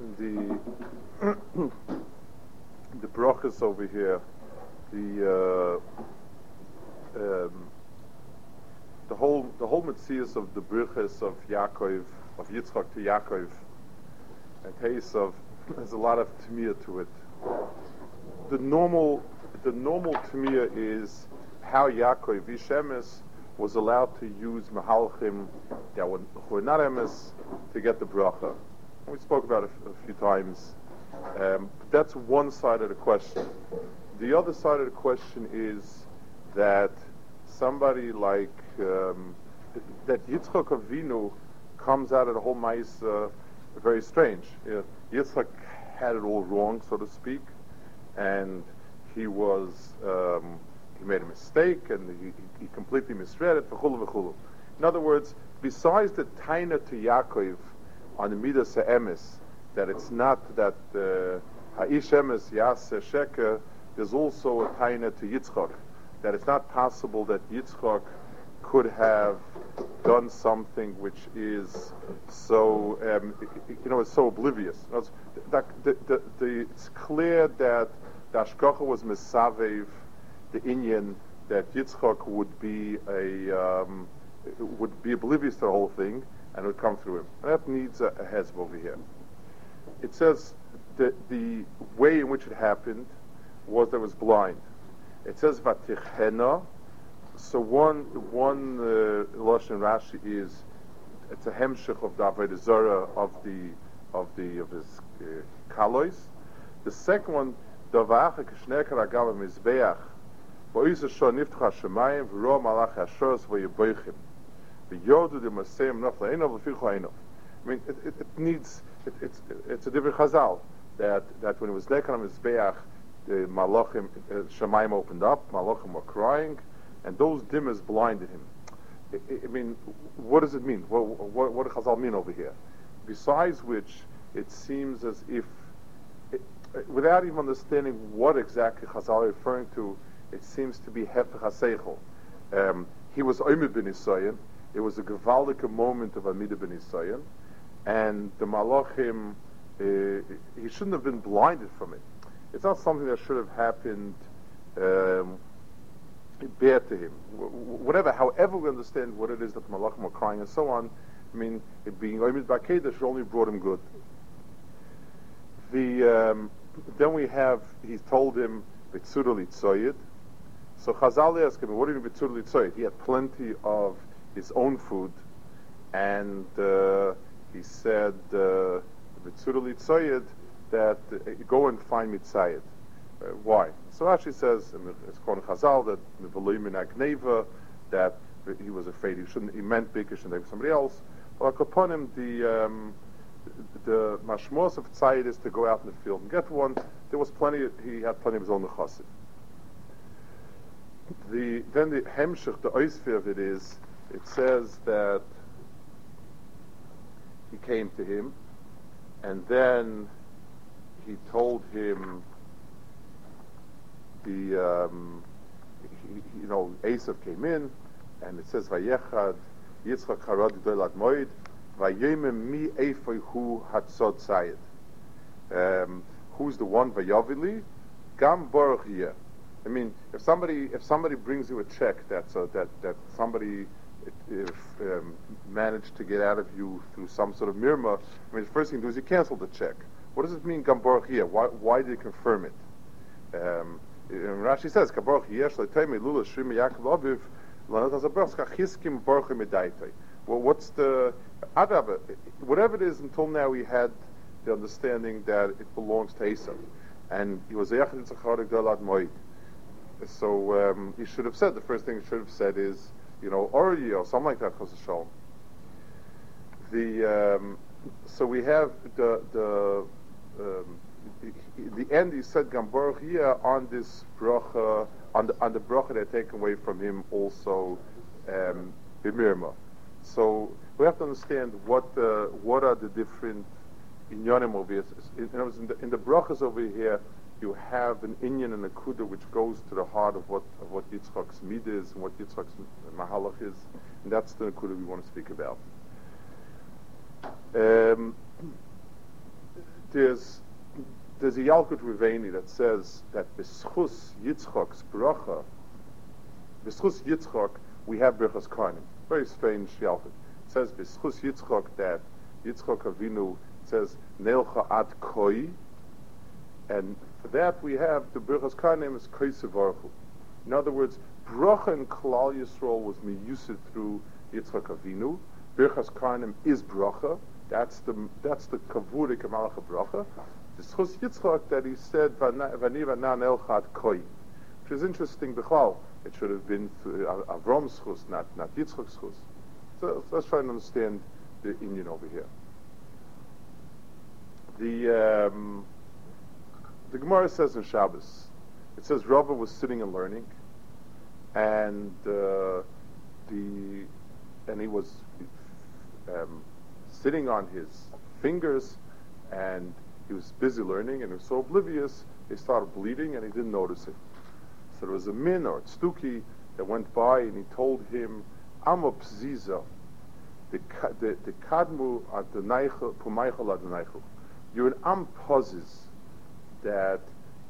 the the brachas over here, the whole metzius of the brachas of Yaakov, of Yitzchak to Yaakov, and case of there's a lot of tamiyah to it. The normal tamiyah is how Yaakov Vishemes was allowed to use mahalchim that were not emes to get the bracha. We spoke about it a few times. That's one side of the question. The other side of the question is that somebody like that Yitzchak Avinu comes out of the whole mice very strange. Yitzchak had it all wrong, so to speak, and he made a mistake and he completely misread it. V'chulu v'chulu. In other words, besides the taina to Yaakov on the midas ha'emes, that it's not that ha'ish emes yaseh sheker, there's also a taina to Yitzchak, that it's not possible that Yitzchak could have done something which is so, it's so oblivious. It's clear that the Ashkacha was mesavev the inyan that Yitzchak would be oblivious to the whole thing and would come through him. And that needs a hezbollah over here. It says that the way in which it happened was that it was blind. It says vatichena. So one lashon Rashi is it's a hemshich of the avodah zarah of his kalois. The second one davacha k'shnekar agav mizbeach v'oisa shon niftcha shemayim v'ro malach hashos v'yiboichim v'yodu d'masayim naf la'einav l'fichu ha'einav. I mean, it's a different chazal that when it was nekar on mizbeach, the malachim shemayim opened up, malachim were crying, and those dimmers blinded him. I mean, what does it mean? What does Chazal mean over here? Besides which, it seems as if, without even understanding what exactly Chazal are referring to, it seems to be Hefech HaSeichel. He was Omer ben Isayin. It was a gewaldige moment of Amidah ben Isayin, and the Malachim, he shouldn't have been blinded from it. It's not something that should have happened bad to him. However we understand what it is that the Malachim were crying and so on, I mean, it being Oymid Bakedesh only brought him good. Then we have, he told him, B'tzura Litzoyed. So Chazal asked him, what do you mean B'tzura Litzoyed? He had plenty of his own food, and he said, B'tzura Litzoyed, that go and find Mitzayed. Why? So Rashi says, it's called Chazal, that he was afraid he meant Bikish and somebody else. But upon him, the mashmos of Tzayid is to go out in the field and get one. There was he had plenty of his own nechasim. Then the hemshich, the oisfir of it is, it says that he came to him, and then he told him Esav came in, and it says Vayechad Yitzchak Harad Gdol Moed Vayemem Mi Eifoi Hu Hatzod Sayed. Who's the one Vayavili? Gam Baruch Yeh. I mean, if somebody brings you a check that somebody managed to get out of you through some sort of mirma, I mean, the first thing to do is you cancel the check. What does it mean Gam Baruch Yeh? Why did it confirm it? Rashi says, "Kabaruch yesh le'tayme lula shrim Yaakov aviv lanat hazabrach skachiskim baruch medaytay." Well, what's the adab? Whatever it is, until now we had the understanding that it belongs to Esav, and he was Yachid Tzachar Gdolad Moed. So he should have said, the first thing he should have said is, Ori or something like that, Chos Shalom. So we have the end, he said Gambaruch here on this bracha, on the bracha that taken away from him also b'mirma. So we have to understand what are the different inyanim over here. In the brachas over here, you have an inyan and a kuda which goes to the heart of what Yitzchak's mid is and what Yitzchak's mahalach is, and that's the kuda we want to speak about. there's a Yalkut Riveni that says that B'schus Yitzchok's bracha, B'schus Yitzchok, we have Birchas Karnim. Very strange Yalkut. It says B'schus Yitzchok that Yitzchok Avinu says Neilcha Ad Koi, and for that we have the Birchas Karnim is Kosev Baruchu. In other words, bracha in Klal Yisrael was miyused through Yitzchak Avinu. Birchas Karnim is bracha. That's the kavurik Malacha bracha. The schus Yitzchak that he said vani vanan elchad koi, which is interesting. B'chal, it should have been Avram's schus, not Yitzchak's schus. So let's try and understand the Indian over here. The Gemara says in Shabbos, it says Rava was sitting and learning, and he was sitting on his fingers, and he was busy learning, and he was so oblivious, he started bleeding, and he didn't notice it. So there was a min or a tztuki that went by, and he told him, "Amo pziza, the kadmu adonaichu pumaychol adonaichu." You're an am poses that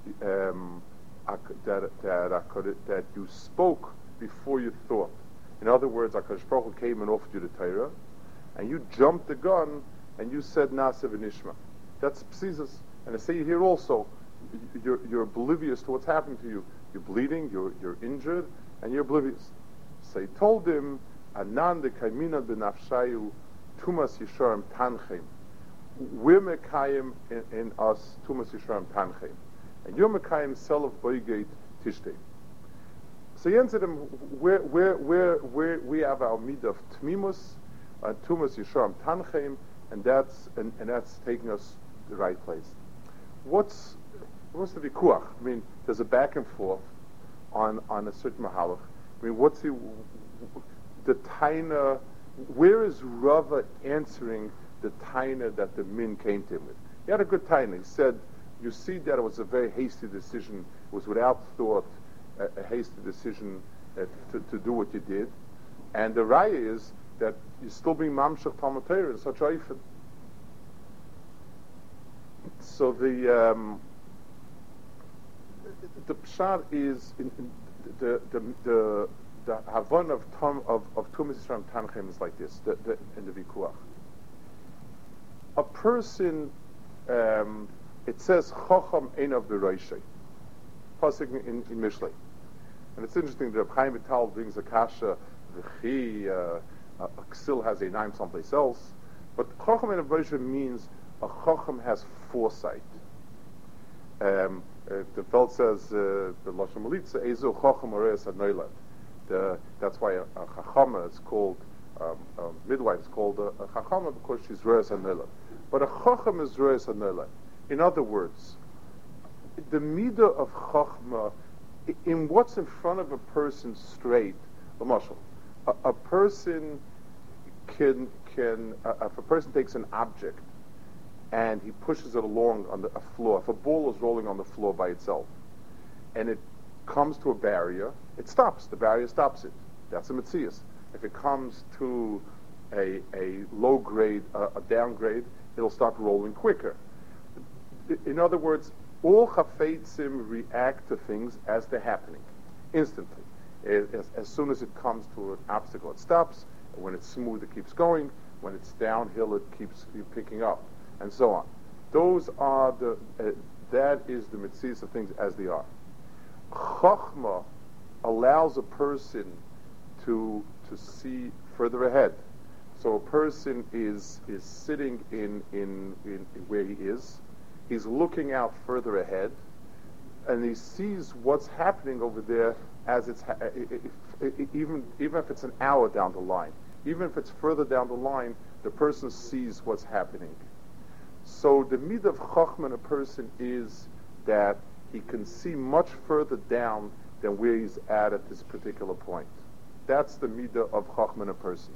you spoke before you thought. In other words, HaKadosh Baruch Hu came and offered you the Torah, and you jumped the gun and you said Na'aseh v'nishma. That's psizas. And I say here also, you're oblivious to what's happening to you. You're bleeding, you're injured, and you're oblivious. So he told him, Anan de kaimina b'nafshayu tumas yisharim tanchem. We're mekayim in us tumas yisharim tanchem. And you're mekayim self boigate tishtei. So he answered him, where we have our midah of tmimus, tumas yisharim tanchem, and that's taking us the right place. What's the vikuach? I mean, there's a back and forth on a certain mahalach. I mean, what's the taina? Where is Rava answering the taina that the min came to him with? He had a good taina. He said, you see that it was a very hasty decision. It was without thought, a hasty decision to do what you did. And the raya is that you're still being mamshach Talmud Torah in such a So the pshat is the havon of Tumas Yisrael Tanchem is like this. In the vikuach, a person, it says Chocham ein of the Roshei, pasuk in Mishlei, and it's interesting that Reb Chaim Vital brings a kasha. V'chi Ksil has a name someplace else, but Chocham ein of Roshei means a Chocham has foresight. The Feld says the Lashon Melitza Ezu Chocham Oreis Hanoilad. That's why a Chachama is called a midwife is called a Chachama because she's Reis Hanoilad. But a Chocham is Reis Hanoilad. In other words, the midah of Chachma in what's in front of a person straight. A person can if a person takes an object and he pushes it along on a floor. If a ball is rolling on the floor by itself, and it comes to a barrier, it stops. The barrier stops it. That's a metzias. If it comes to a low grade, a downgrade, it'll start rolling quicker. In other words, all chafetzim react to things as they're happening, instantly. As soon as it comes to an obstacle, it stops. When it's smooth, it keeps going. When it's downhill, it keeps picking up, and so on. Those are that is the mitzvahs of things as they are. Chachma allows a person to see further ahead. So a person is sitting in where he is. He's looking out further ahead, and he sees what's happening over there as it's even if it's an hour down the line. Even if it's further down the line, the person sees what's happening. So the midah of Chachma in a person is that he can see much further down than where he's at this particular point. That's the midah of Chachma in a person.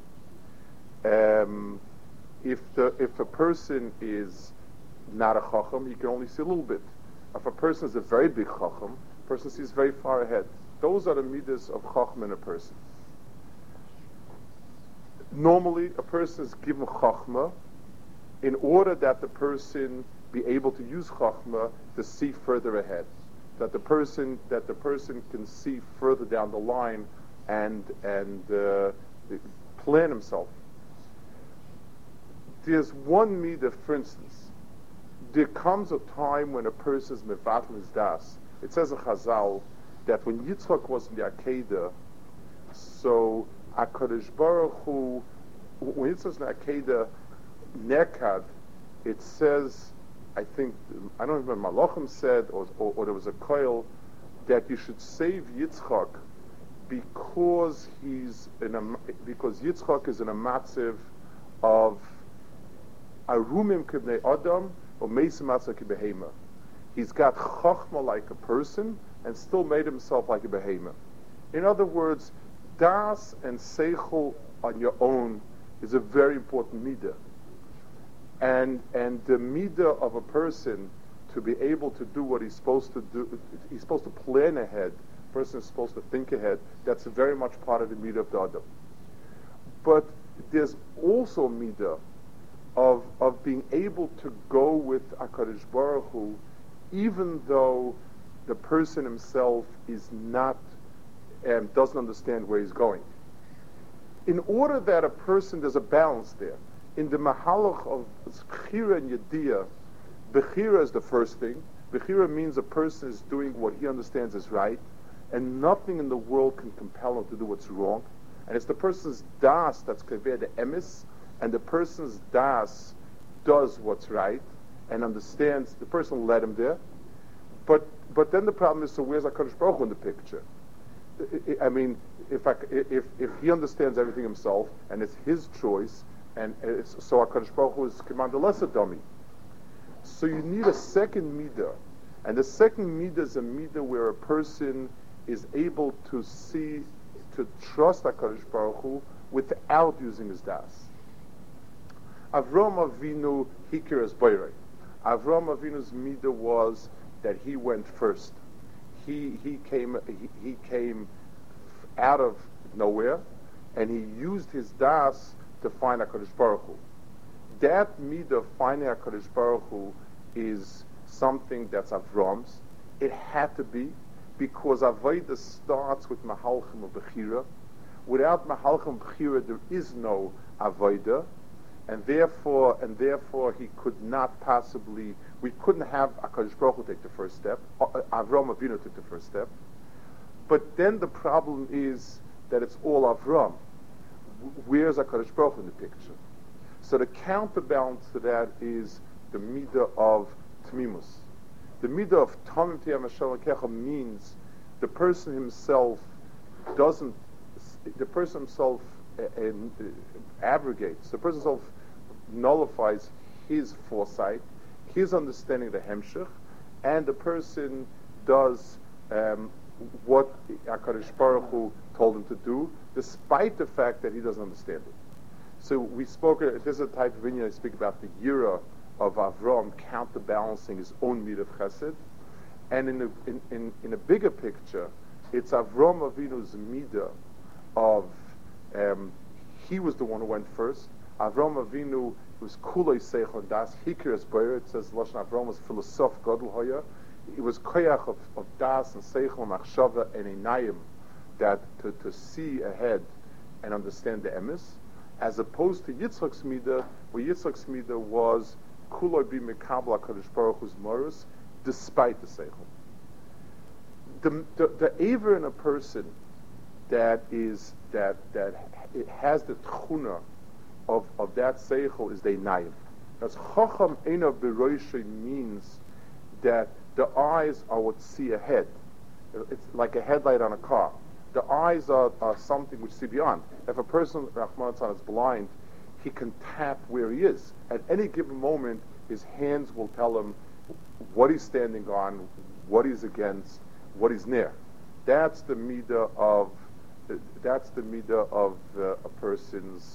If a person is not a Chacham, he can only see a little bit. If a person is a very big Chacham, a person sees very far ahead. Those are the midas of Chachma in a person. Normally, a person is given Chachma in order that the person be able to use Chachma to see further ahead, that the person can see further down the line and plan himself. There's one midah, for instance. There comes a time when a person is mevatel his das. It says in Chazal that when Yitzchak was in the Akedah, so HaKadosh Baruch Hu, when Yitzchak was in the Akedah, Nekad, it says, I don't remember, Malachim said, or there was a koil, that you should save Yitzchak because Yitzchak is in a matziv of arumim kibnei adam or meisim matzah kibehema. He's got chachma like a person and still made himself like a behema. In other words, das and seichel on your own is a very important midah. And the midah of a person to be able to do what he's supposed to do, he's supposed to plan ahead. A person is supposed to think ahead. That's very much part of the midah of the adam. But there's also midah of being able to go with HaKadosh Baruch Hu, even though the person himself is not, doesn't understand where he's going. In order that a person, there's a balance there. In the mahalach of Bechira and Yediyah, Bechira is the first thing. Bechira means a person is doing what he understands is right, and nothing in the world can compel him to do what's wrong. And it's the person's das that's kaveh the emes, and the person's das does what's right and understands. The person led him there, but then the problem is, so where's HaKadosh Baruch Hu in the picture? I mean, if he understands everything himself and it's his choice, and so HaKadosh Baruch Hu is command lesser dummy. So you need a second midah, and the second midah is a midah where a person is able to see, to trust HaKadosh Baruch Hu without using his das. Avram Avinu hikir as boirei. Avram Avinu's midah was that he went first. He came out of nowhere, and he used his das to find HaKadosh Baruch Hu. That midah of finding HaKadosh Baruch Hu is something that's Avram's. It had to be, because Avodah starts with Mahalchim of Bechira. Without Mahalchim Bechira, there is no Avodah, and therefore he could not possibly, we couldn't have HaKadosh Baruch Hu take the first step. Avram Avinu took the first step. But then the problem is that it's all Avram. Where's HaKadosh Baruch Hu in the picture? So the counterbalance to that is the midah of Tmimus. The midah of Tamim Tiyam Hashem Kecha means the person himself abrogates, the person himself nullifies his foresight, his understanding of the Hemshech, and the person does what HaKadosh Baruch Hu told him to do, despite the fact that he doesn't understand it. So we spoke, this is a type of inyan I speak about the Yira of Avram counterbalancing his own midah of Chesed, and in a bigger picture, it's Avram Avinu's midah of he was the one who went first. Avram Avinu was kulei seichon das hikir es boyer. It says Lashon Avram was philosoph gadol hoya. It was koyach of das and seichon machshava and einayim, that to see ahead and understand the emes, as opposed to Yitzchak's midah, where Yitzchak's midah was kulei bi mekabel HaKadosh Baruch Hu's morus, despite the seichon. The aver in a person that it has the tchuna of that seichel is the einayim. That's chacham einav beroishay means that the eyes are what see ahead. It's like a headlight on a car. The eyes are something which see beyond. If a person, Rahman is blind, he can tap where he is. At any given moment, his hands will tell him what he's standing on, what he's against, what he's near. That's the midah of a person's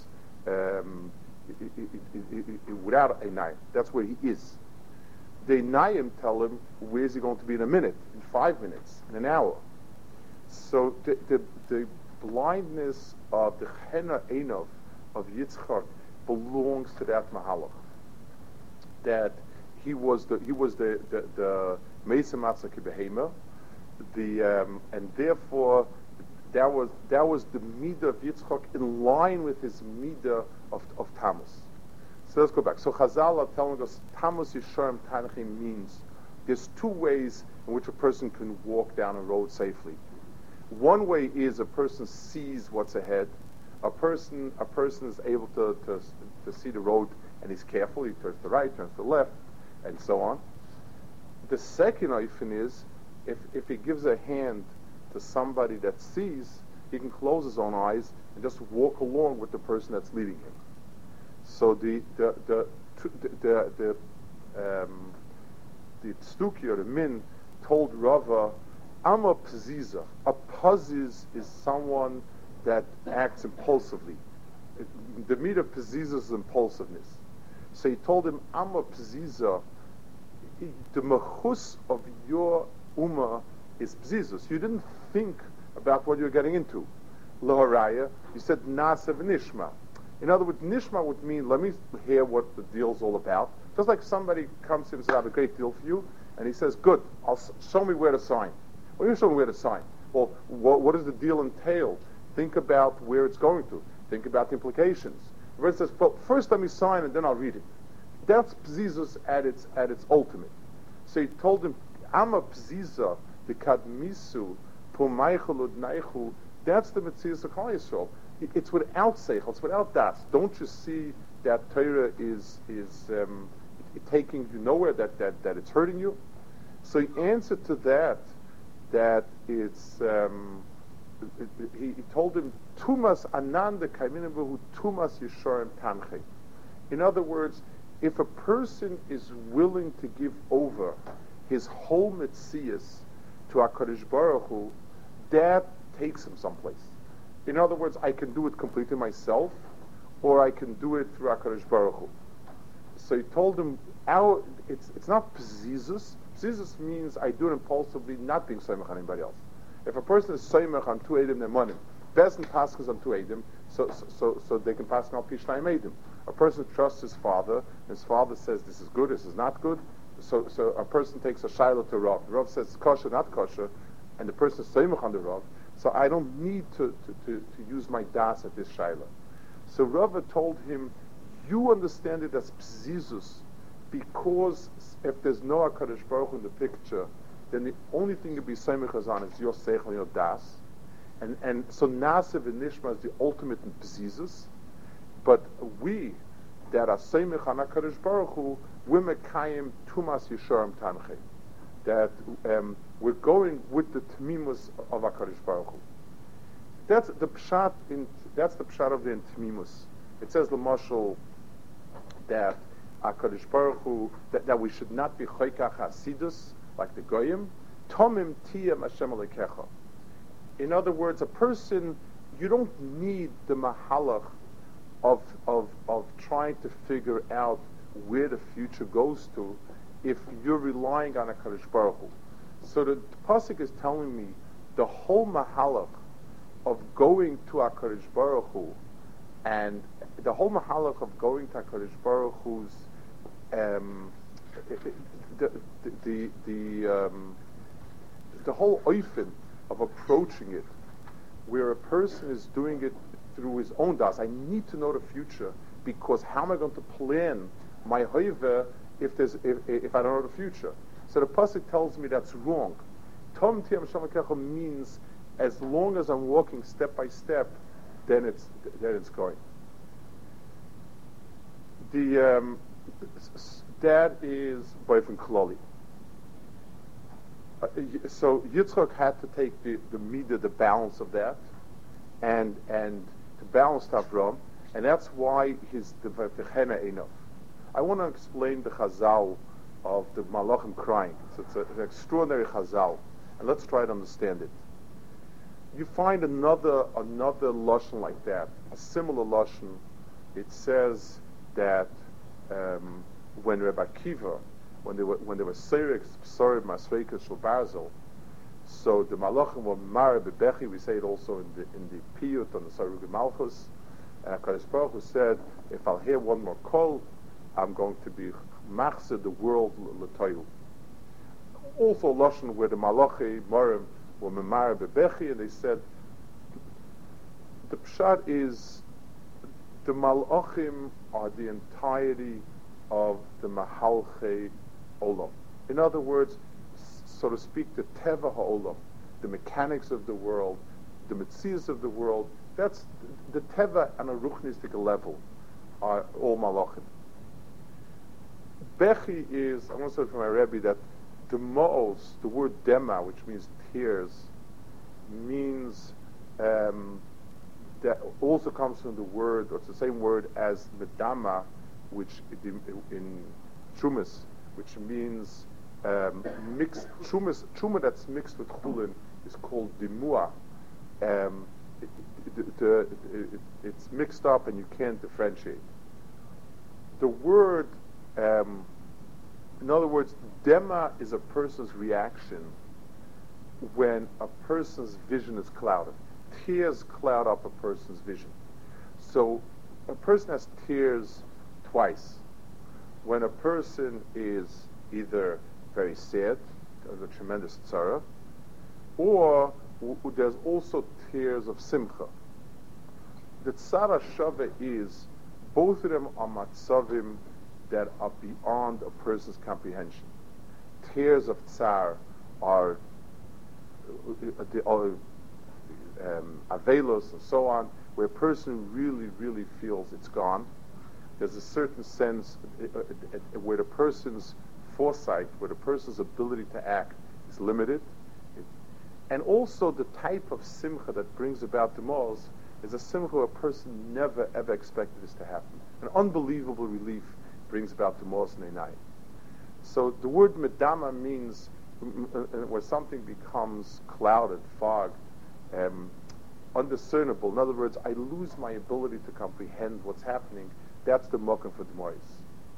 without a nayim. That's where he is. The nayim tell him where's he going to be in a minute, in 5 minutes, in an hour. So the blindness of the chena einov of Yitzchak belongs to that mahalach. That he was the Mesa Matzah Behema, and therefore that was the midah of Yitzchak in line with his midah of Tammuz. So let's go back. So Chazal are telling us Tammuz Yisharim Tanachim means there's two ways in which a person can walk down a road safely. One way is a person sees what's ahead. A person is able to see the road and he's careful. He turns to the right, turns to the left, and so on. The second option is if he gives a hand to somebody that sees, he can close his own eyes and just walk along with the person that's leading him. So the Tzduki or the Min told Rava, I'm a Paziza. A Paziz is someone that acts impulsively. The meat of Paziza is impulsiveness. So he told him, I'm a Paziza. The mechus of your ummah is Pazizus. You didn't think about what you're getting into. Loharaya, you said Nasa v'nishma. In other words, nishma would mean, let me hear what the deal's all about. Just like somebody comes in and says, I have a great deal for you, and he says, good, show me where to sign. Well, you show me where to sign. Well, what does the deal entail? Think about where it's going to. Think about the implications. The person says, well, first let me sign and then I'll read it. That's pzizus at its ultimate. So he told him, I'm a pziza, the kadmisu, pumaychel udnaichu, that's the Metzias of Klal Yisrael. It's without seichel, it's without das. Don't you see that Torah is taking you nowhere, that it's hurting you? So he answered to that it's he told him tumas ananda kaiminim tumas yisharim tanche. In other words, if a person is willing to give over his whole metzias to HaKadosh Baruch Hu, that takes him someplace. In other words, I can do it completely myself, or I can do it through HaKadosh Baruch Hu. So he told him, it's not pzizus. Pzizus means I do it impulsively, not being soymech on anybody else. If a person is soymech on two edim nemanim, best and paskas on two edim, so they can pass on pishnayim edim. A person trusts his father. His father says this is good, this is not good. So a person takes a shayla to Rav. The Rav says kosher, not kosher, and the person is soymech on the Rav. So I don't need to use my das at this shayla. So Rava told him, you understand it as pzizus, because if there's no HaKadosh Baruch Hu in the picture, then the only thing you'll be soymech on is your seichel, your das. And so Nasiv and Nishma is the ultimate in pzizus. But we that are soymech on HaKadosh Baruch Hu, we're mekayim tumas yisharim tanche. That we're going with the tmimus of HaKadosh Baruch Hu. That's the pshat of the tmimus. It says the mashal that HaKadosh Baruch Hu, that we should not be choykach hasidus like the goyim. Tomim tiyam Hashem alekecha. In other words, a person, you don't need the mahalach of trying to figure out where the future goes to if you're relying on HaKadosh Baruch Hu. So the pasuk is telling me the whole mahalach of going to HaKadosh Baruch Hu, and the whole mahalach of going to HaKadosh Baruch Hu's the whole oifen of approaching it, where a person is doing it through his own das. I need to know the future, because how am I going to plan my hoive if I don't know the future? So the pasuk tells me that's wrong. Tom Tiyam Shamakecha means as long as I'm walking step by step, then it's going. That is boyfriend Klali. So Yitzchak had to take the midah, the balance of that, and to balance Avram, and that's why the v'chena enough. I want to explain the Chazal of the Malachim crying. So it's an extraordinary Chazal, and let's try to understand it. You find another lashon like that, a similar lashon. It says that when Rebbe Akiva, when they were Seirek, Psorim, Masreikas, Shulbarzel, so the Malachim were Mara Bebechi. We say it also in the Piyut on the Sarug Malchus. And HaKadosh Baruch Hu said, if I'll hear one more call, I'm going to be machzir the world l'toyu. Also lashon where the malachi marim were memar bebechi, and they said the pshat is the malachim are the entirety of the mahalchei olam. In other words, so to speak, the teva ha'olam, the mechanics of the world, the metzias of the world. That's the teva on a ruchnistic level are all malachim. Bechi is, I want to say from my Rebbe that the ma'os, the word dema, which means tears, means that also comes from the word, or it's the same word as medama, which in chumas, which means mixed chuma that's mixed with chulin is called dimua. It's mixed up and you can't differentiate. The word, in other words, dema is a person's reaction when a person's vision is clouded. Tears cloud up a person's vision. So a person has tears twice. When a person is either very sad, there's a tremendous tzara, or there's also tears of simcha. The tzara shava is, both of them are matzavim that are beyond a person's comprehension. Tears of tsar are avelos and so on, where a person really, really feels it's gone. There's a certain sense where the person's foresight, where the person's ability to act is limited. And also the type of simcha that brings about the most is a simcha where a person never ever expected this to happen. An unbelievable relief brings about the most in a night. So the word medama means where something becomes clouded, fogged, undiscernible. In other words, I lose my ability to comprehend what's happening. That's the mokum for the mois.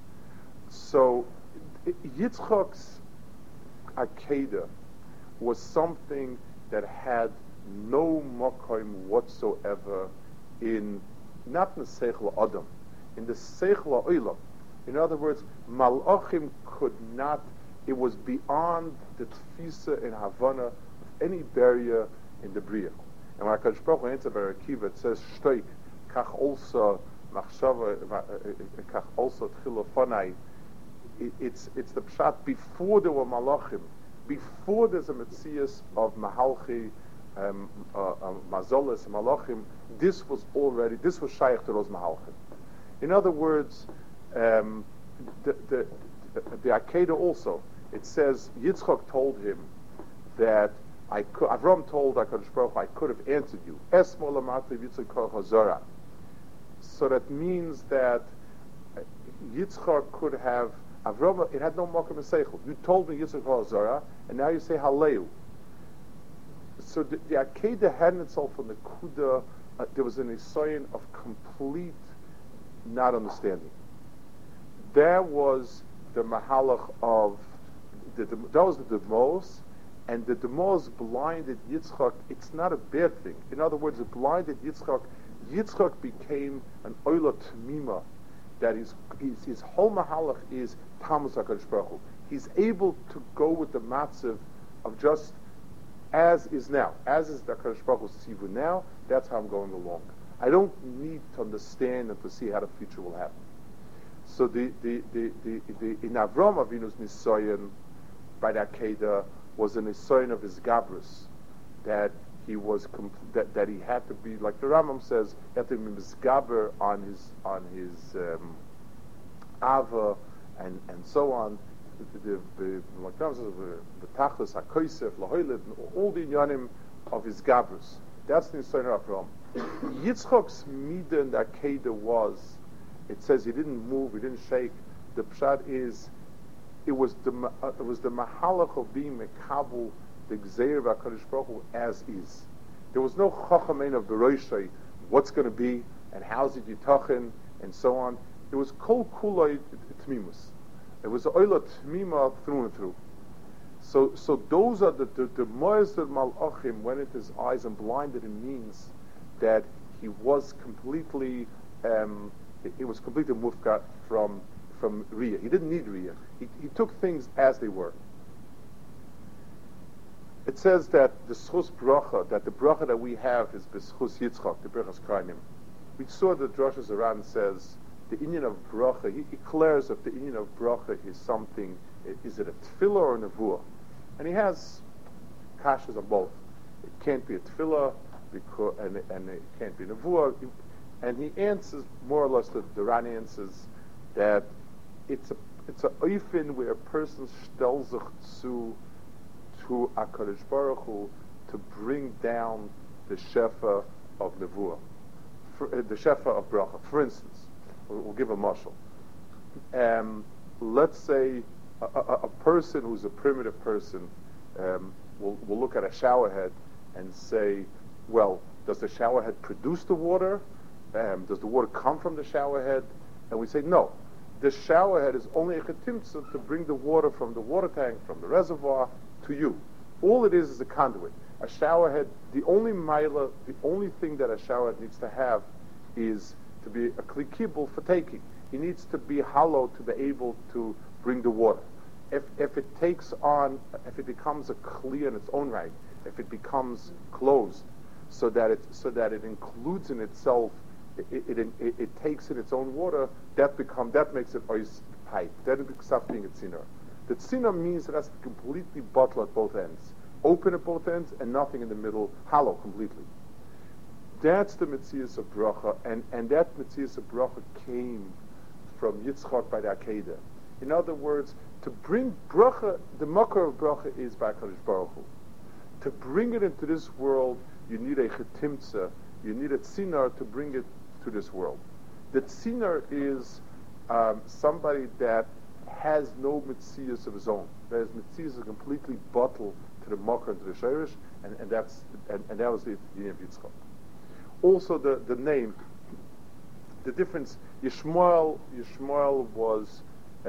So Yitzchak's Akedah was something that had no mokum whatsoever in, not in the Seichel Adam, in the Seichel Olam. In other words, Malachim could not, it was beyond the Tfisa and Havana of any barrier in the Bria. And when HaKadosh Baruch Hu answers by Akiva, it says, Shtoik, kach also machshava, kach also tchilo fanai. It's the pshat before there were malachim, before there's a metzias of mahalchi, mazolas, malachim. This was shaykh to those mahalchim. In other words, the Akedah also, it says Yitzchak told him that Avram told HaKadosh Baruch Hu, I could have answered you. Esmo lamati Yitzchak Hazara. So that means that Yitzchak could have, Avram, it had no makom seichel. You told me Yitzchak Hazara, and now you say Haleu. So the Akedah had in itself on the Kuda, there was an Isayan of complete not understanding. There was the Mahalach of, that was the Demos, and the Demos blinded Yitzchak. It's not a bad thing. In other words, it blinded Yitzchak. Yitzchak became an Oila Tmima, that his whole Mahalach is Tamus HaKadosh Baruch Hu. He's able to go with the matziv of just as is now. As is the HaKadosh Baruch Hu's tzivu now, that's how I'm going along. I don't need to understand and to see how the future will happen. So the in Avram Avinu's Nisayan by the Akedah was a Nisayan of his Gabrus, that he was that he had to be, like the Rambam says, he had to be misgaber on his Ava and so on. The Tachlis HaKoisef Lahoylid, all the inyanim of his Gabrus. That's the Nisayan of Avram. Yitzchak's midah in the Akedah was, it says he didn't move, he didn't shake. The pshat is, it was the mahalach of being mekabel, the gzeir of HaKadosh Baruch Hu as is. There was no chachamein of beroishay, what's going to be, and how's it yitachin, and so on. It was kol kulay tmimus. It was oila tmima through and through. So those are the mo'ez malachim went into his eyes and blinded him, means that he was completely, it was completely mufkat from from Riyah. He didn't need Riyah. He took things as they were. It says that the schus bracha, that the bracha that we have is b'schus Yitzchak, the brachas Kainim. We saw the Drashas Aran says the inyan of bracha. He declares that the inyan of bracha is something. Is it a tefillah or a nevuah? And he has kashas on both. It can't be a tefillah because, and it can't be a nevuah. And he answers more or less. The Ran answers that it's a oifin where a person stells zu to HaKadosh Baruch Hu to bring down the shefa of nevuah, the shefa of bracha. For instance, we'll give a mashal. Let's say a person who's a primitive person will look at a shower head and say, well, does the shower head produce the water? Does the water come from the shower head? And we say, no. The shower head is only a chetimtza to bring the water from the water tank, from the reservoir, to you. All it is a conduit. A shower head, the only thing that a shower head needs to have is to be a kli kibul for taking. He needs to be hollow to be able to bring the water. If it takes on, if it becomes a kli in its own right, if it becomes closed, so that it includes in itself, it takes in its own water, that makes it ois pipe. Then it stops being a tziner. The tziner means it has to be completely bottle at both ends, open at both ends, and nothing in the middle, hollow completely. That's the Metzias of bracha, and that Metzias of bracha came from Yitzchak by the Akedah. In other words, to bring bracha, the makar of bracha is by HaKadosh Baruch Hu. To bring it into this world, you need a chetimtza, you need a tzinar to bring it to this world. The tzinar is somebody that has no metzias of his own. That is metzias completely bottled to the makar and to the shirish, and that was the Yiniv Yitzchak. Also, the name, the difference. Yishmael was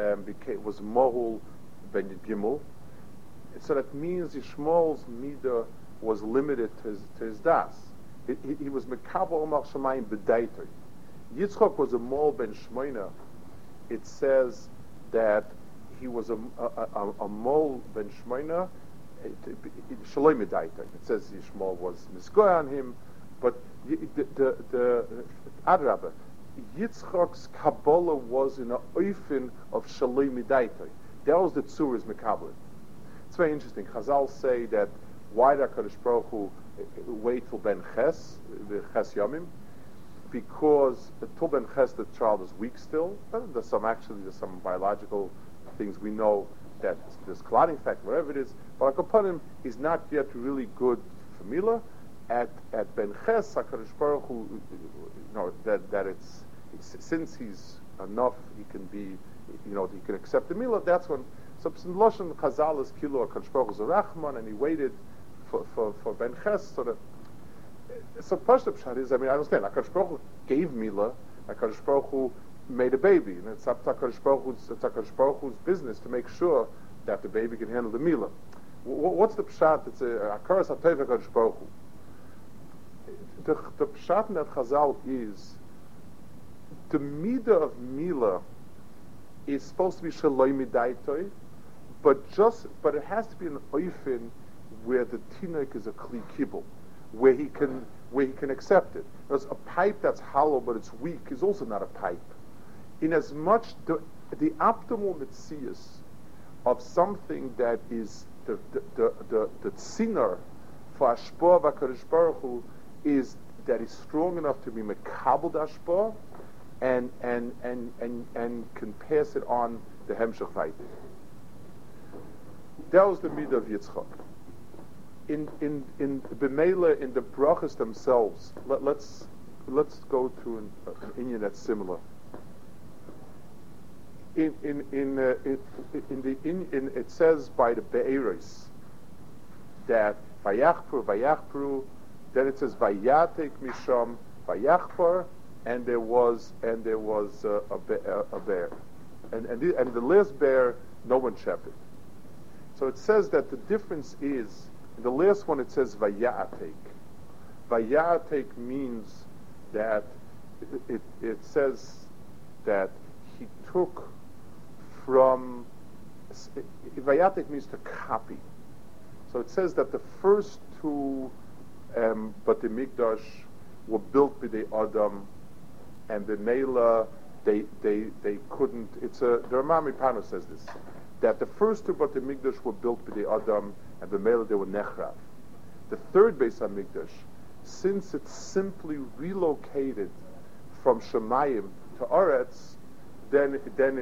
Mohul ben Gimel, so that means Yishmael's midah was limited to his das. He was mekabel omar shamayim b'daitoi. Yitzchak was a Mol ben Shmoina. It says that he was a Mol ben Shmoina shaloi medaitoi. It says Yishmael was misgoy on him, but the Adrabah, Yitzchak's Kabbalah was in a oifin of shaloi medaitoi. That was the Tzur's mekabel. It's very interesting. Chazal say that why did HaKadosh Baruch Hu wait till Ben Ches, the Ches Yomim? Because till Ben Ches the child is weak still. There's some biological things we know that there's clotting factor, whatever it is. But Akapanim is not yet really good for Milah. At Ben Ches, HaKadosh Baruch Hu, that it's since he's enough, he can be, he can accept the Milah. That's when. So in Lashon Chazal is Kilo HaKadosh Baruch Hu is a Rachman, and he waited for Ben Ches, so Pashto Pshat is, I understand, HaKadosh Baruch Hu gave Milah, HaKadosh Baruch Hu made a baby, and it's up to HaKadosh Baruch Hu's business to make sure that the baby can handle the Milah. What's the Pshat? It's a Akaras HaTov HaKadosh Baruch Hu. The Pshat in that Chazal is, the Midah of Milah is supposed to be Shaloi Midaitoi, but it has to be an oifin where the tinok is a kli kibul, where he can accept it. Because a pipe that's hollow but it's weak is also not a pipe. In as much the optimal mitzias of something that is the tziner for Ashpa v'Akadosh Baruch Hu is that is strong enough to be mekabel Ashpa and can pass it on the hemshech vayit. That was the midah of Yitzchak. In b'meila, in the brachas themselves, let's go to an inyan that's similar. It says by the Be'eros that vayachpru, then it says vayatek misham vayachpar, and there was a bear, and the last bear no one shepherded. So it says that the difference is, in the last one it says vayatek. Vayatek means that it says that he took from Vayatek means to copy. So it says that the first two Batei Mikdash were built by the Adam, and the Mela they couldn't. The Rambam Pano says this, that the first two Batei Mikdash were built by the Adam, and the Mela they were Nechrav. The third Beis HaMikdash, since it's simply relocated from Shemayim to Aretz, then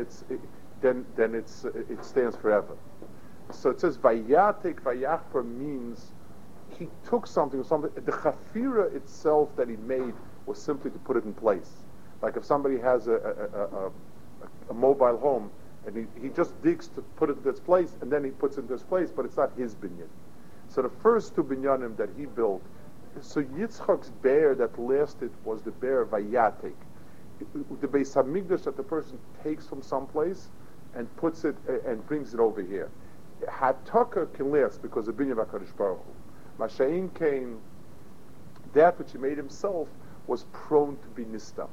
it stands forever. So it says Vayatek Vayachper means he took something. The chafira itself that he made was simply to put it in place. Like if somebody has a mobile home and he just digs to put it in its place and then he puts it in its place, but it's not his binyan. So the first two binyanim that he built, so Yitzchak's bear that lasted was the bear Vayatek. The Beis HaMikdash that the person takes from someplace and puts it and brings it over here. Hataka can last because the binyan HaKadosh Baruch Hu. Masha'in came, that which he made himself was prone to be nista.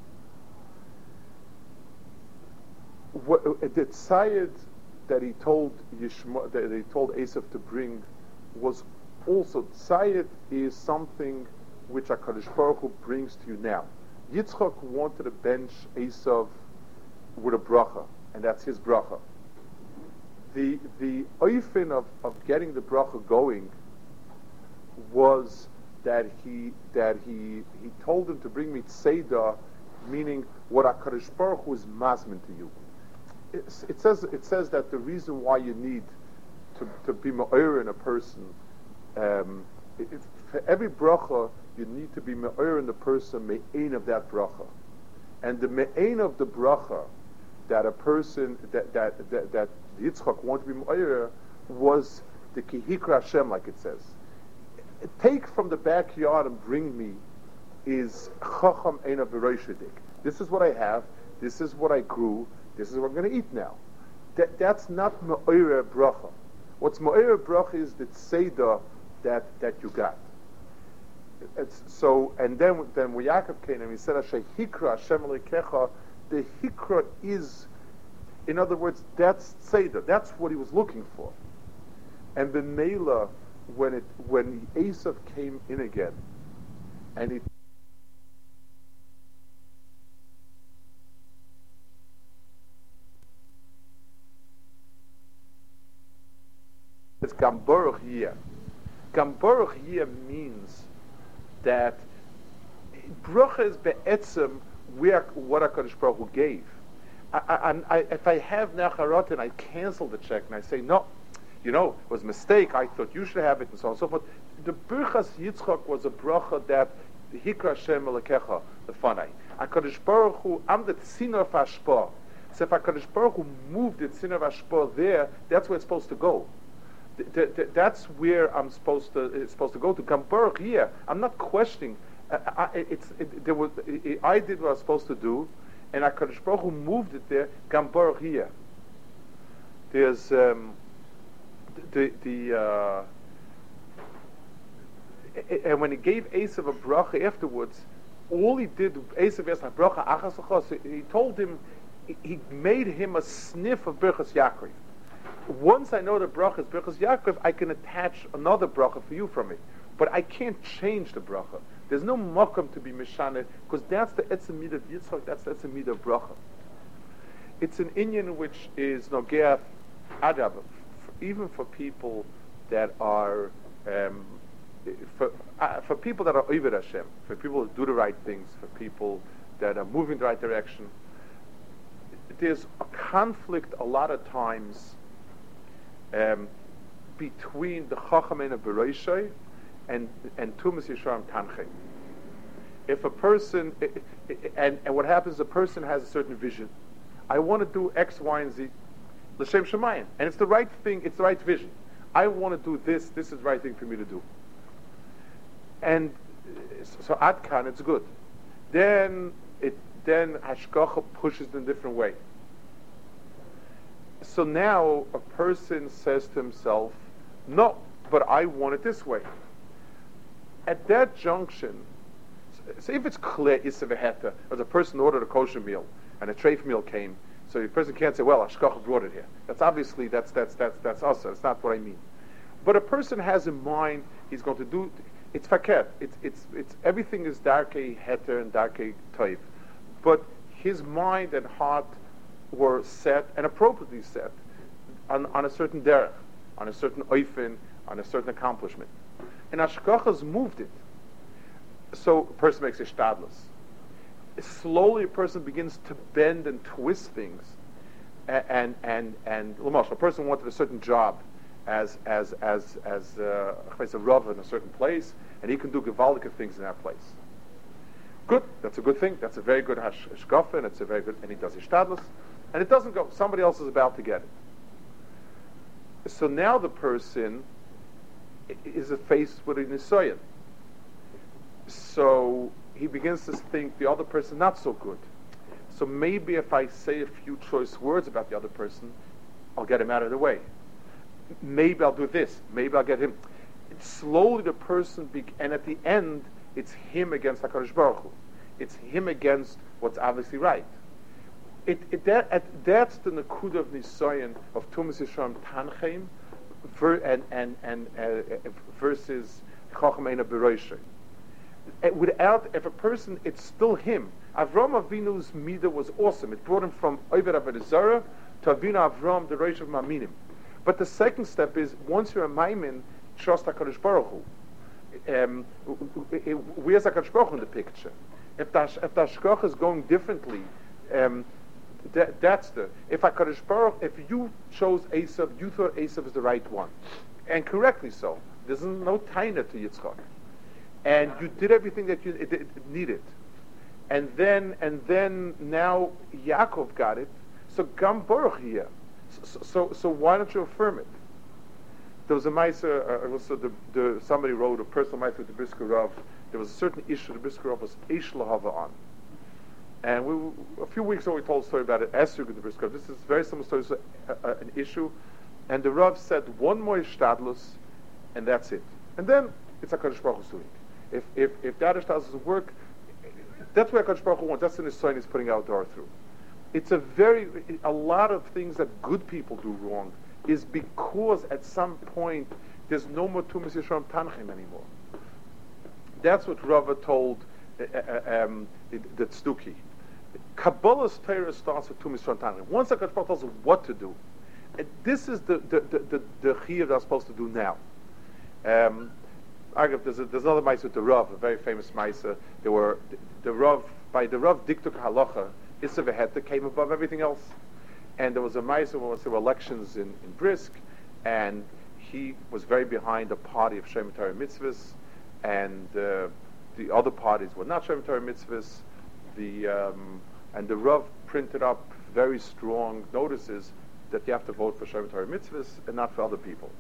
The tzayid that he told Esav to bring was also, tzayid is something which HaKadosh Baruch Hu brings to you now. Yitzchak wanted to bench Esav with a bracha, and that's his bracha. The oifen of getting the bracha going was that he told him to bring me tzeda, meaning what HaKadosh Baruch Hu is mazmin to you. It says that the reason why you need to be me'or in a person, for every bracha you need to be me'or in the person me'ein of that bracha, and the me'ein of the bracha that a person that Yitzchak wanted to be me'or was the kihikra Hashem, like it says. Take from the backyard and bring me is chacham eina v'roishadik. This is what I have. This is what I grew. This is what I'm going to eat now. That's not me'or bracha. What's me'or bracha is the tzeda that you got. So, and then when Yaakov came and he said, "Asher hikra Hashem Elokecha," the hikra is, in other words, that's tzeda. That's what he was looking for. And the Mela, when Esav came in again, and he it's Gambaruch Yeh. Gambaruch Yeh means that bracha is be'etzem what HaKadosh Baruch Hu gave. If I have Nacharot and I cancel the check and I say, no, it was a mistake, I thought you should have it, and so on and so forth. The Birchas Yitzchak was a bracha that the Hikra Hashem Elokecha, the Fanai. HaKadosh Baruch Hu, I'm the Tzina of Hashpah. So if HaKadosh Baruch Hu moved the Tzina of Hashpah there, that's where it's supposed to go. That's where it's supposed to go to. Gambaruch Yeh. I'm not questioning. I did what I was supposed to do, and HaKadosh Baruch Hu moved it there. Gambaruch Yeh. There's and when he gave Esav a bracha afterwards, all he did, Esav asked bracha achas l'chos. He told him, he made him a sniff of Birchas Yaakov. Once I know the bracha is Birchas Yaakov, I can attach another bracha for you from it. But I can't change the bracha. There's no makom to be mishaneh, because that's the etzem midah of Yitzchak, that's the etzem midah of bracha. It's an inyan which is nogeach adab, even for people that are, for people that are oved Hashem, for people who do the right things, for people that are moving in the right direction. There's a conflict a lot of times between the Chachamim of Bereishai and Tumas Yisharim Tanchei. If a person, and what happens, a person has a certain vision. I want to do X, Y, and Z, L'Shem Shemayim, and it's the right thing, it's the right vision. I want to do this is the right thing for me to do. And so Adkan, it's good. Then Hashgacha pushes in a different way. So now a person says to himself, no, but I want it this way. At that junction, so if it's clear, as a person ordered a kosher meal, and a treif meal came, So a person can't say, well, Hashgacha brought it here. That's obviously, that's us. That's not what I mean. But a person has in mind, he's going to do, it's faket. It's everything is darkei heter and darkei toiv. But his mind and heart were set, and appropriately set, on a certain derech, on a certain oifin, on a certain accomplishment. And Hashgacha's moved it. So a person makes a shtadlus. Slowly a person begins to bend and twist things. And a person wanted a certain job as a Rav in a certain place, and he can do gewaldige things in that place. Good, that's a good thing. That's a very good hashkafa, and it's a very good, and he does ishtadlus, and it doesn't go. Somebody else is about to get it. So now the person is faced with a nisoyan. So he begins to think the other person not so good. So maybe if I say a few choice words about the other person, I'll get him out of the way. Maybe I'll do this. Maybe I'll get him. Slowly the person, and at the end, it's him against HaKadosh Baruch Hu. It's him against what's obviously right. That's the Nakuda of Nisayan of Tumas Yisrael Tancheim versus Chacham Eina B'Roshei. Without, if a person, it's still him. Avram Avinu's midah was awesome. It brought him from Oved Avodah Zarah to Avinu Avram, the Rosh of Maminim. But the second step is, once you're a Maimin, trust HaKadosh Baruch Hu. Where's HaKadosh Baruch Hu in the picture? If the Hashgacha is going differently, that's the... If HaKadosh Baruch, if you chose Esav, you thought Esav is the right one. And correctly so. There's no taina to Yitzchak. And you did everything that you needed. And then now Yaakov got it. So Gam Baruch here. So why don't you affirm it? There was a Meiser, somebody wrote a personal Meiser with the Brisker Rav. There was a certain issue the Brisker Rav was Eish Lahava on. And a few weeks ago we told a story about it, Esrog with the Brisker Rav. This is a very similar story, so an issue. And the Rav said, one more Ishtadlus, and that's it. And then it's HaKadosh Baruch Hu's doing. If that Ishtadlus doesn't work, that's what HaKadosh Baruch Hu wants. That's the Nisayon he's putting out door through. It's a lot of things that good people do wrong is because at some point there's no more Tumas Yisrael Tancheim anymore. That's what Rava told the Tzduki. Kabbalah's Torah starts with Tumas Yisrael Tancheim. Once HaKadosh Baruch Hu tells us what to do, this is the chiyuv they're supposed to do now. There's another Meiser with the Rav, a very famous Meiser. There were the Rav Diktuk Halacha. Issa Veheta came above everything else. And there was a Meiser when there were elections in Brisk, and he was very behind the party of Shem Torah Mitzvahs, and the other parties were not Shem Torah Mitzvahs. And the Rav printed up very strong notices that you have to vote for Shem Torah Mitzvahs and not for other people.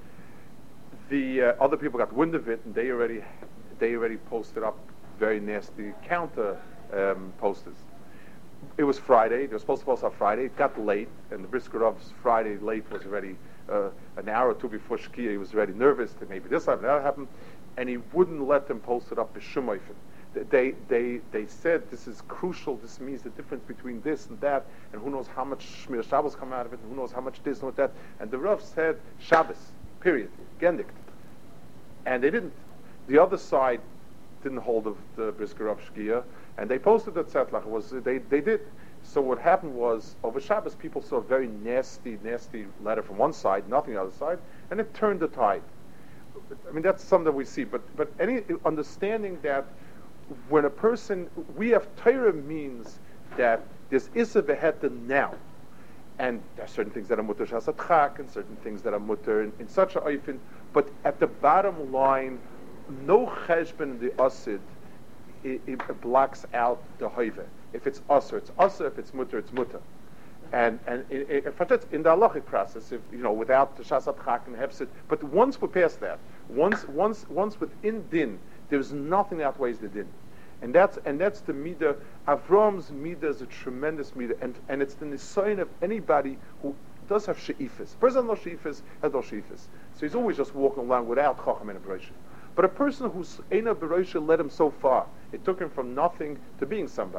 The other people got wind of it, and they already posted up very nasty counter posters. It was Friday. They were supposed to post on Friday. It got late, and the Brisker Rav's Friday late was already an hour or two before Shkia. He was already nervous that maybe this happened, that happened, and he wouldn't let them post it up as Shumoifen. They said this is crucial. This means the difference between this and that, and who knows how much Shmir Shabbos come out of it, and who knows how much this and that. And the Rav said Shabbos, period, Gendikt. And they didn't. The other side didn't hold of the Brisker Rav Shkia, and they posted that Zetlach. They did. So what happened was, over Shabbos, people saw a very nasty letter from one side, nothing on the other side, and it turned the tide. I mean, that's something that we see. But any understanding that when a person, we have Torah means that there's Issa Veheta now, and there are certain things that are mutter shasatchak, and certain things that are mutter in such a oifin. But at the bottom line, no cheshbon in the asid it blocks out the hoive. If it's aser, it's aser. If it's mutter, it's mutter. And in fact, in the halachic process, if without the shasatchak and hefsid. But once we're past that, once within din, there's nothing that outweighs the din. And that's the midah. Avram's midah is a tremendous midah, and it's the nisayon of anybody who does have she'ifas. A person no she'ifas has no she'ifas. So he's always just walking along without chacham and bereisha. But a person who's eina bereisha led him so far. It took him from nothing to being somebody.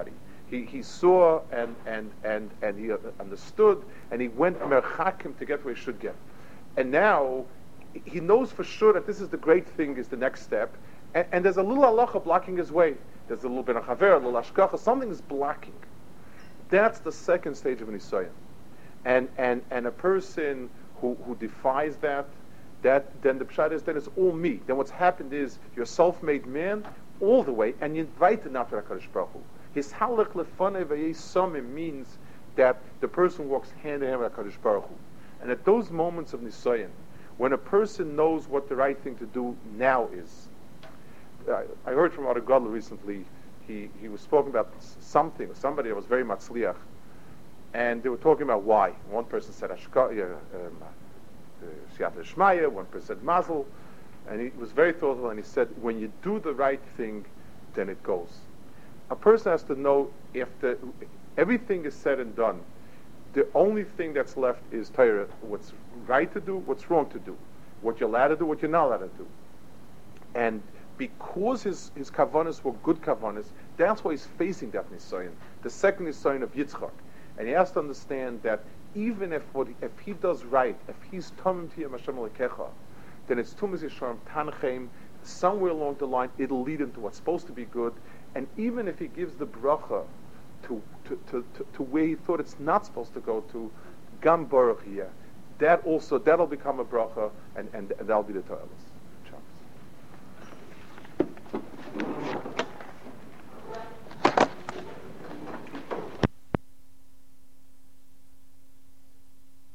He saw and he understood, and he went merchakim to get where he should get. And now he knows for sure that this is the great thing, is the next step. And there's a little halacha blocking his way. There's a little ben chaver, a little ashkacha. Something is blocking. That's the second stage of an nisayon. And a person who defies that then the pshat is, then it's all me. Then what's happened is you're a self-made man all the way, and you invite the nafter HaKadosh Baruch Hu. His halach lefanei v'yei means that the person walks hand in hand with HaKadosh Baruch Hu. And at those moments of nisayon, when a person knows what the right thing to do now is, I heard from Ari Gadol recently. He was speaking about something, somebody that was very matzliach, and they were talking about why. One person said Siyata Shmaya, one person said Mazel, and he was very thoughtful, and he said, when you do the right thing, then it goes. A person has to know if everything is said and done, the only thing that's left is Torah, what's right to do, what's wrong to do, what you're allowed to do, what you're not allowed to do. And because his kavanas were good kavanas, that's why he's facing that nisayon, the second nisayon of Yitzchak. And he has to understand that even if he does right, if he's tamim tiyam Hashem lekecha, then it's tumas yisharim tanchem. Somewhere along the line, it'll lead him to what's supposed to be good. And even if he gives the bracha to where he thought it's not supposed to go to, gam baruch here, that'll become a bracha, and that'll be the Torah.